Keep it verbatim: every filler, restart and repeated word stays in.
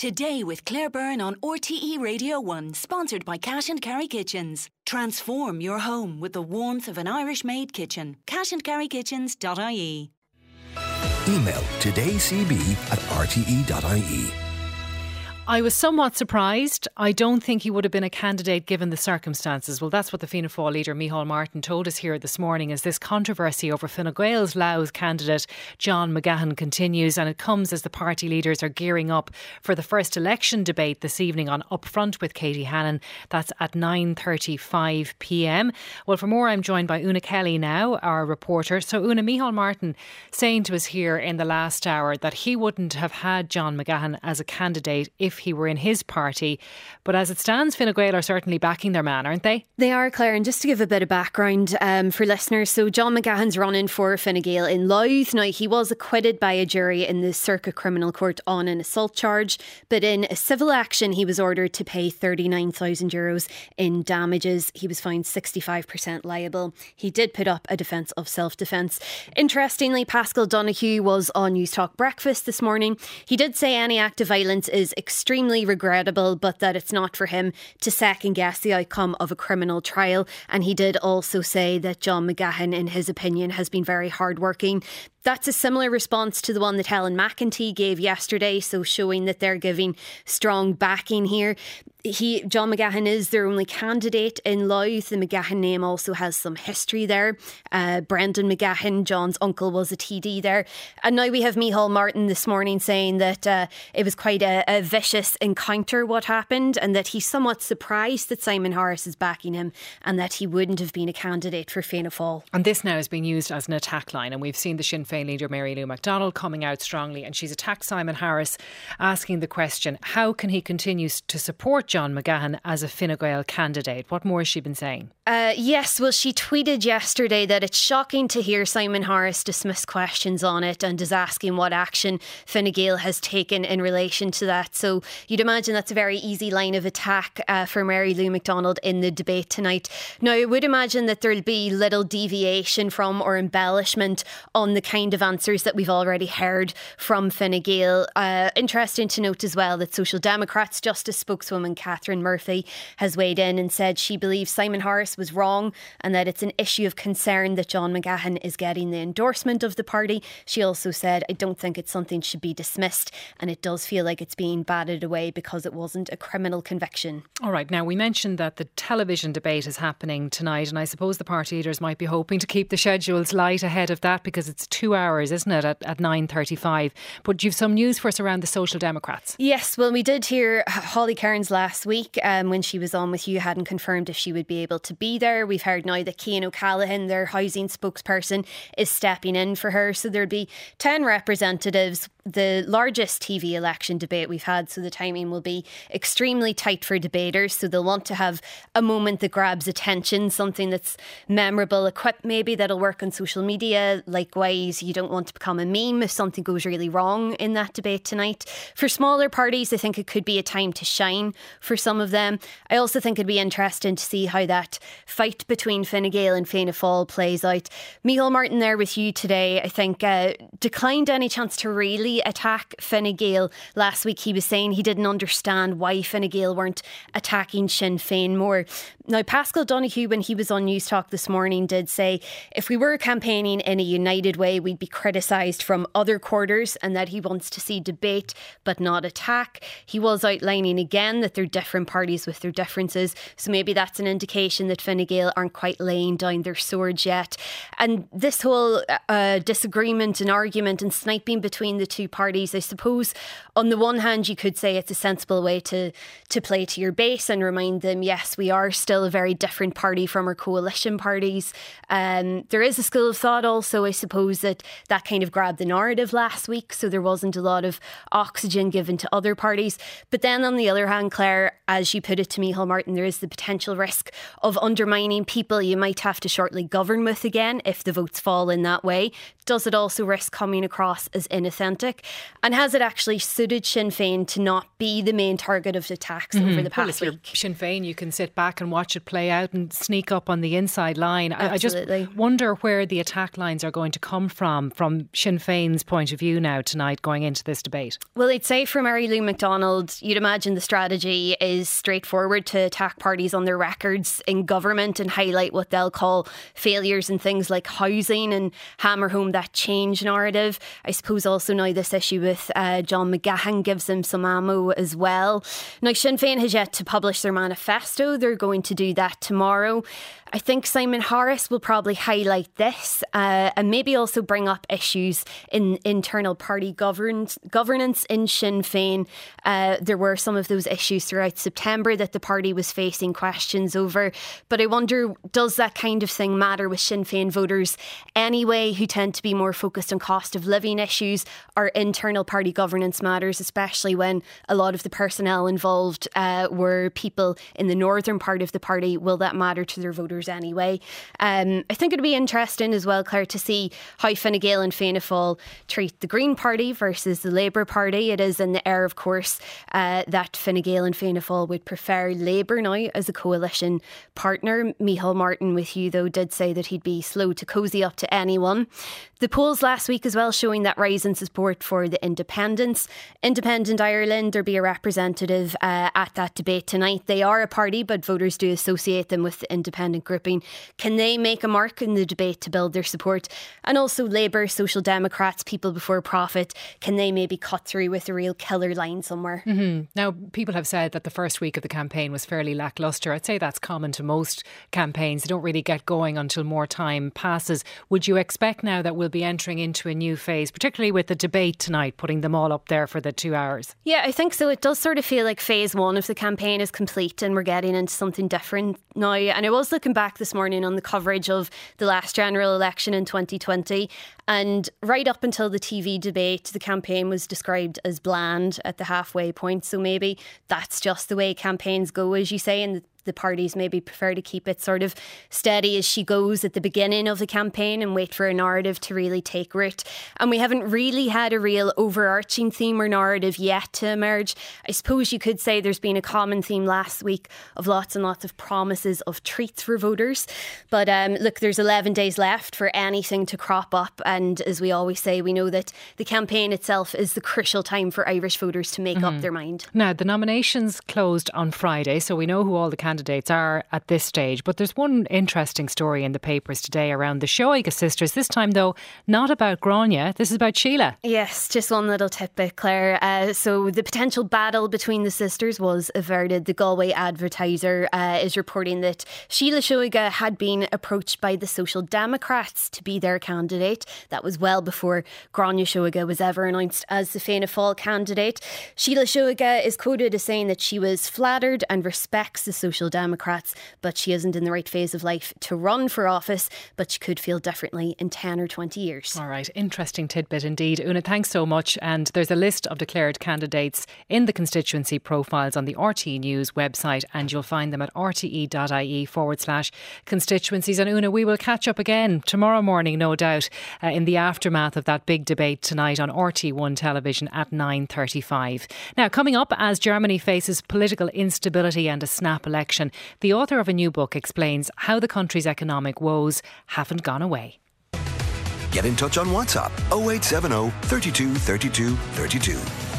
Today with Claire Byrne on R T E Radio one, sponsored by Cash and Carry Kitchens. Transform your home with the warmth of an Irish-made kitchen. cash and carry kitchens dot I E. Email todaycb at r t e dot I E. I was somewhat surprised. I don't think he would have been a candidate given the circumstances. Well, that's what the Fianna Fáil leader Micheál Martin told us here this morning as this controversy over Fine Gael's Louth candidate John McGahern continues, and it comes as the party leaders are gearing up for the first election debate this evening on Upfront with Katie Hannon. That's at nine thirty-five p m. Well, for more, I'm joined by Una Kelly now, our reporter. So, Una, Micheál Martin saying to us here in the last hour that he wouldn't have had John McGahern as a candidate if he were in his party. But as it stands, Fine Gael are certainly backing their man, aren't they? They are, Claire. And just to give a bit of background um, for listeners, so John McGahern's running for Fine Gael in Louth. Now, he was acquitted by a jury in the Circuit Criminal Court on an assault charge, but in a civil action he was ordered to pay thirty-nine thousand euros in damages. He was found sixty-five percent liable. He did put up a defence of self-defence. Interestingly, Paschal Donoghue was on News Talk Breakfast this morning. He did say any act of violence is extremely extremely regrettable, but that it's not for him to second guess the outcome of a criminal trial. And he did also say that John McGahern, in his opinion, has been very hardworking. That's a similar response to the one that Helen McEntee gave yesterday, so showing that they're giving strong backing here. He, John McGahern is their only candidate in Louth. The McGahern name also has some history there. Uh, Brendan McGahern, John's uncle, was a T D there. And now we have Micheál Martin this morning saying that uh, it was quite a, a vicious encounter what happened, and that he's somewhat surprised that Simon Harris is backing him and that he wouldn't have been a candidate for Fianna Fáil. And this now is being used as an attack line, and we've seen the Sinn Féin leader Mary Lou McDonald coming out strongly, and she's attacked Simon Harris, asking the question, how can he continue to support John McGahern as a Fine Gael candidate? What more has she been saying? Uh, yes, well, she tweeted yesterday that it's shocking to hear Simon Harris dismiss questions on it and is asking what action Fine Gael has taken in relation to that. So you'd imagine that's a very easy line of attack uh, for Mary Lou McDonald in the debate tonight. Now, I would imagine that there'll be little deviation from or embellishment on the kind of answers that we've already heard from Fine Gael. Uh, interesting to note as well that Social Democrats Justice spokeswoman Catherine Murphy has weighed in and said she believes Simon Harris was wrong and that it's an issue of concern that John McGahern is getting the endorsement of the party. She also said, I don't think it's something should be dismissed, and it does feel like it's being batted away because it wasn't a criminal conviction. All right, now we mentioned that the television debate is happening tonight, and I suppose the party leaders might be hoping to keep the schedules light ahead of that because it's two hours, isn't it, at, at nine thirty-five. But you've some news for us around the Social Democrats. Yes, well, we did hear Holly Cairns last week um, when she was on with you, hadn't confirmed if she would be able to be there. We've heard now that Cian O'Callaghan, their housing spokesperson, is stepping in for her. So there'll be ten representatives, the largest T V election debate we've had, so the timing will be extremely tight for debaters. So they'll want to have a moment that grabs attention, something that's memorable, a quip maybe that'll work on social media. Likewise, you don't want to become a meme if something goes really wrong in that debate tonight. For smaller parties, I think it could be a time to shine for some of them. I also think it'd be interesting to see how that fight between Fine Gael and Fianna Fáil plays out. Micheál Martin there with you today, I think, uh, declined any chance to really attack Fine Gael. Last week he was saying he didn't understand why Fine Gael weren't attacking Sinn Féin more. Now, Paschal Donoghue, when he was on News Talk this morning, did say if we were campaigning in a united way, we'd be criticised from other quarters, and that he wants to see debate but not attack. He was outlining again that they're different parties with their differences, so maybe that's an indication that Fine Gael aren't quite laying down their swords yet. And this whole uh, disagreement and argument and sniping between the two parties, I suppose on the one hand you could say it's a sensible way to, to play to your base and remind them, yes, we are still a very different party from our coalition parties. Um, there is a school of thought also, I suppose, that that kind of grabbed the narrative last week, so there wasn't a lot of oxygen given to other parties. But then on the other hand, Claire, as you put it to Micheál Martin, there is the potential risk of undermining people you might have to shortly govern with again if the votes fall in that way. Does it also risk coming across as inauthentic? Gaelic? And has it actually suited Sinn Féin to not be the main target of attacks mm-hmm. over the past well, if week? You're Sinn Féin, you can sit back and watch it play out and sneak up on the inside line. I, I just wonder where the attack lines are going to come from, from Sinn Féin's point of view now tonight going into this debate. Well, I'd say for Mary Lou McDonald, you'd imagine the strategy is straightforward, to attack parties on their records in government and highlight what they'll call failures in things like housing and hammer home that change narrative. I suppose also now this issue with uh, John McGahern gives them some ammo as well. Now, Sinn Féin has yet to publish their manifesto. They're going to do that tomorrow. I think Simon Harris will probably highlight this uh, and maybe also bring up issues in internal party governance, governance in Sinn Féin. Uh, there were some of those issues throughout September that the party was facing questions over. But I wonder, does that kind of thing matter with Sinn Féin voters anyway, who tend to be more focused on cost of living issues or internal party governance matters, especially when a lot of the personnel involved uh, were people in the northern part of the party? Will that matter to their voters anyway? Um, I think it'd be interesting as well, Claire, to see how Fine Gael and Fianna Fáil treat the Green Party versus the Labour Party. It is in the air, of course, uh, that Fine Gael and Fianna Fáil would prefer Labour now as a coalition partner. Micheál Martin with you, though, did say that he'd be slow to cosy up to anyone. The polls last week as well showing that rise in support for the independents. Independent Ireland, there'll be a representative uh, at that debate tonight. They are a party, but voters do associate them with the independent grouping. Can they make a mark in the debate to build their support? And also Labour, Social Democrats, People Before Profit, can they maybe cut through with a real killer line somewhere? Mm-hmm. Now, people have said that the first week of the campaign was fairly lacklustre. I'd say that's common to most campaigns. They don't really get going until more time passes. Would you expect now that we'll be entering into a new phase, particularly with the debate tonight, putting them all up there for the two hours? Yeah, I think so. It does sort of feel like phase one of the campaign is complete and we're getting into something different now. And I was looking back this morning on the coverage of the last general election in twenty twenty, and right up until the T V debate, the campaign was described as bland at the halfway point. So maybe that's just the way campaigns go, as you say, and the parties maybe prefer to keep it sort of steady as she goes at the beginning of the campaign and wait for a narrative to really take root. And we haven't really had a real overarching theme or narrative yet to emerge. I suppose you could say there's been a common theme last week of lots and lots of promises of treats for voters. But um, look, there's eleven days left for anything to crop up. And as we always say, we know that the campaign itself is the crucial time for Irish voters to make mm-hmm. up their mind. Now, the nominations closed on Friday, so we know who all the candidates candidates are at this stage. But there's one interesting story in the papers today around the Shoiga sisters. This time, though, not about Grania. This is about Sheila. Yes, just one little tidbit, Claire. Uh, so the potential battle between the sisters was averted. The Galway Advertiser uh, is reporting that Sheila Shoiga had been approached by the Social Democrats to be their candidate. That was well before Grania Shoiga was ever announced as the Fianna Fáil candidate. Sheila Shoiga is quoted as saying that she was flattered and respects the Social Democrats, but she isn't in the right phase of life to run for office, but she could feel differently in ten or twenty years. All right, interesting tidbit indeed. Una, thanks so much. And there's a list of declared candidates in the constituency profiles on the R T E News website, and you'll find them at rte.ie forward slash constituencies. And Una, we will catch up again tomorrow morning, no doubt, uh, in the aftermath of that big debate tonight on R T one television at nine thirty-five. Now, coming up, as Germany faces political instability and a snap election, the author of a new book explains how the country's economic woes haven't gone away. Get in touch on WhatsApp oh eight seven oh, three two, three two, three two.